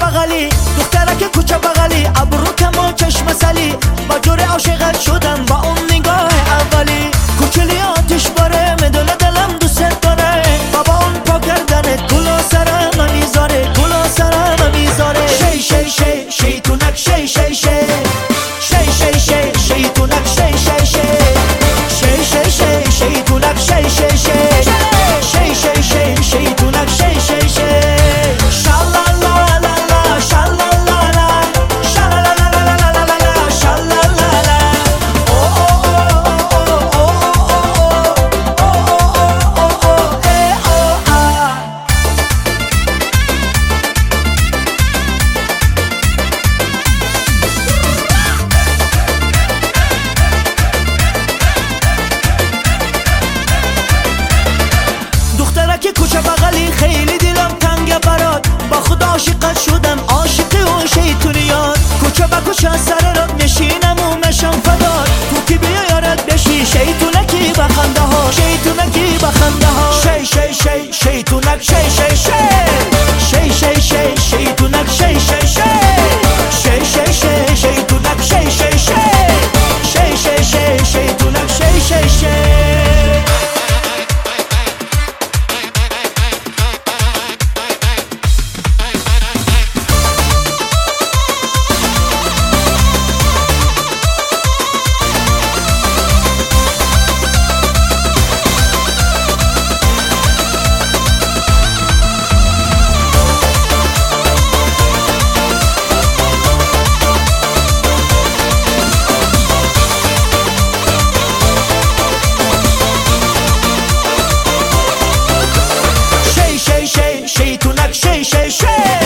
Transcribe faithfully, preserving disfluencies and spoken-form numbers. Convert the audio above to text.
بغلی، دخترک کوچه بغلی، ابرو کم و چشم سلی، با جور عاشقت شدم با اون نگاه اولی. کوچلی آتش باره میدونه دلم دوست داره، بابا اون پا کردنت گل و سرم میذاره، گل و سرم میذاره. شی شی شی شیطونک شی شی شی شی شی شی شیطونک شی شی شی شی شی شی شیطونک شی شی شی شی شی شی شیطونک شی شی شی. که کوچه بغلی خیلی دلم تنگه برات، با خدا عاشقت شدم عاشق اون شیطونیات. کوچه با کوچه سر راد میشینم و میشم فدات، تو کی بیا یارت بشی شیطونکی بخنده ها، شیطونکی بخنده ها. شی شی شی شیطونک شی شی شی شی شی شی شیطونک شی شی شی شی شی شی شیطونک شی شی شی شی شی شیطونک شی شی شی. شیطونک شی شی شی